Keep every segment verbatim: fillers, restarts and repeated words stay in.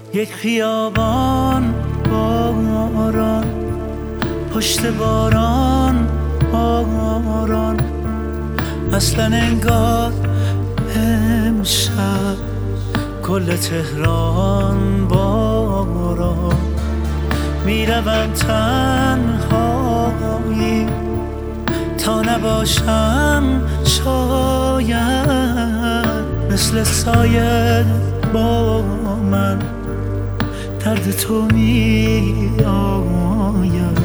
یک خیابان باران، پشت باران باران، اصلا انگار امشب کل تهران باران. میروم تنهایی تا نباشم شاید، مثل سایه با من درد تو می آید.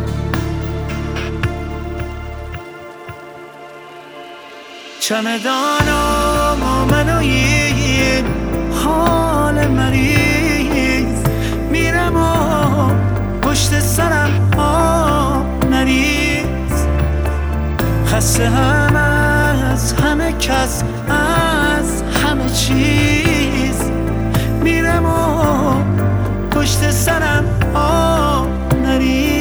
چمدانم و من و این حال مریض، میرم و پشت سرم آب نریز، خسته هم از همه کس، از همه چیز، میرم و پشت سرم آب نریز.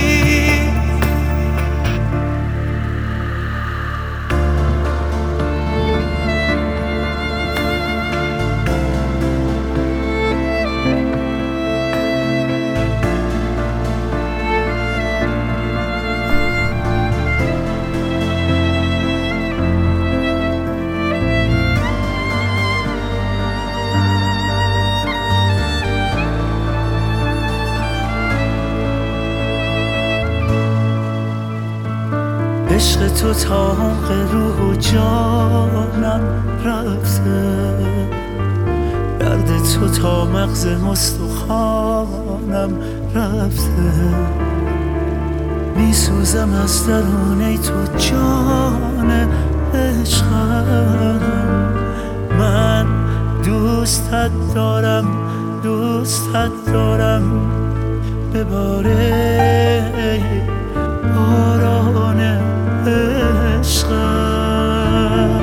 عشق تو طاق روح و جانم رفته، درد تو تا مغز استخوانم رفته. میسوزم از درونه تو جان عشقم، من دوستت دارم دوستت دارم، بباره باران عشقم.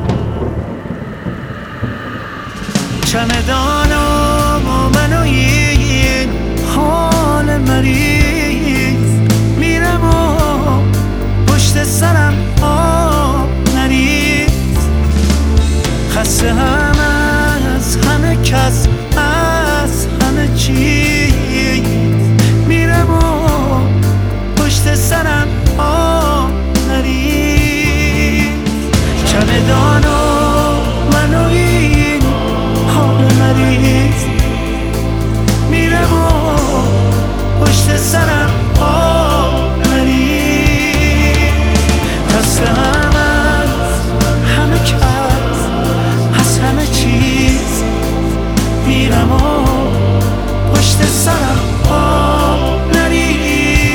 چمدانم و من و این حال مریض، میرم و پشت سرم آب نریز، خسته هم از همه کس، از همه چیز، میرم و پشت سرم آب نریز. چمدانو منو این حال مریض، میرم و پشت سرم آب نریز، خسته هم از همه کس، از همه چیز، میرم و پشت سرم آب نریز.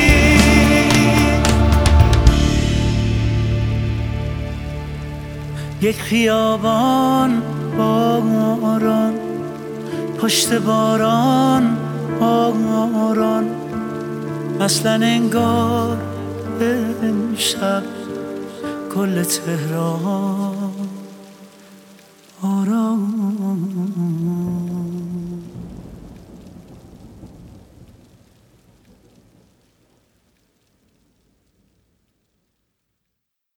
یک خیابان باران، پشت باران باران، اصلا انگار امشب کل تهران باران.